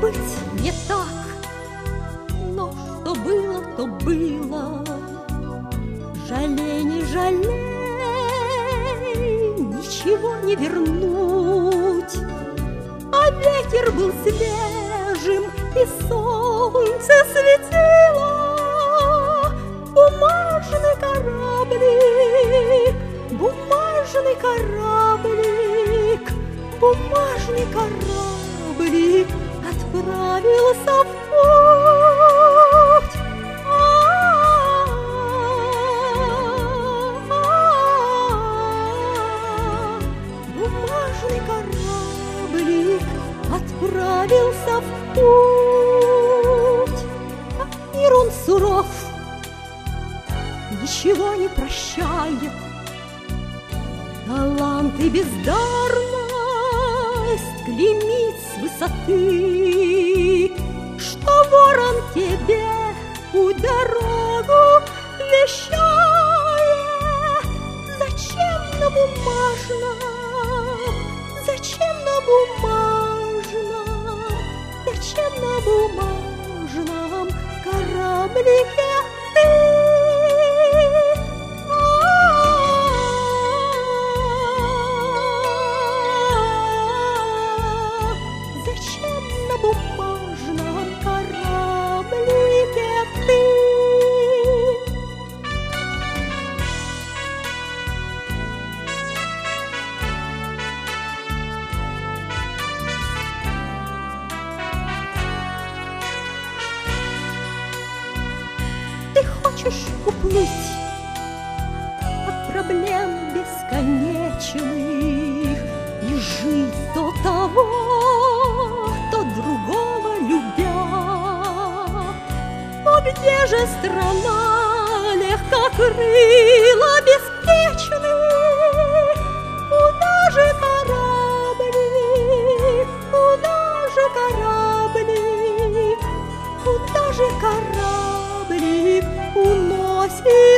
быть не так, но что было, то было. Жалей, не жалей, ничего не вернуть. А ветер был свежим, и солнце светило. Бумажный кораблик, бумажный кораблик, бумажный кораблик отправился в путь. Бумажный кораблик отправился в путь. А мир он суров, ничего не прощает. Талант и бездарность клеймит с высоты, что ворон тебе путь дорогу вещает. Зачем на бумажном, зачем на бумажном, зачем на бумажном кораблике ты? Бумажном кораблике ты. Ты хочешь уплыть от проблем бесконечных и жить до того, другого любя. Но где же страна легкокрыла беспечных? Куда же кораблик, куда же кораблик, куда же кораблик уносит?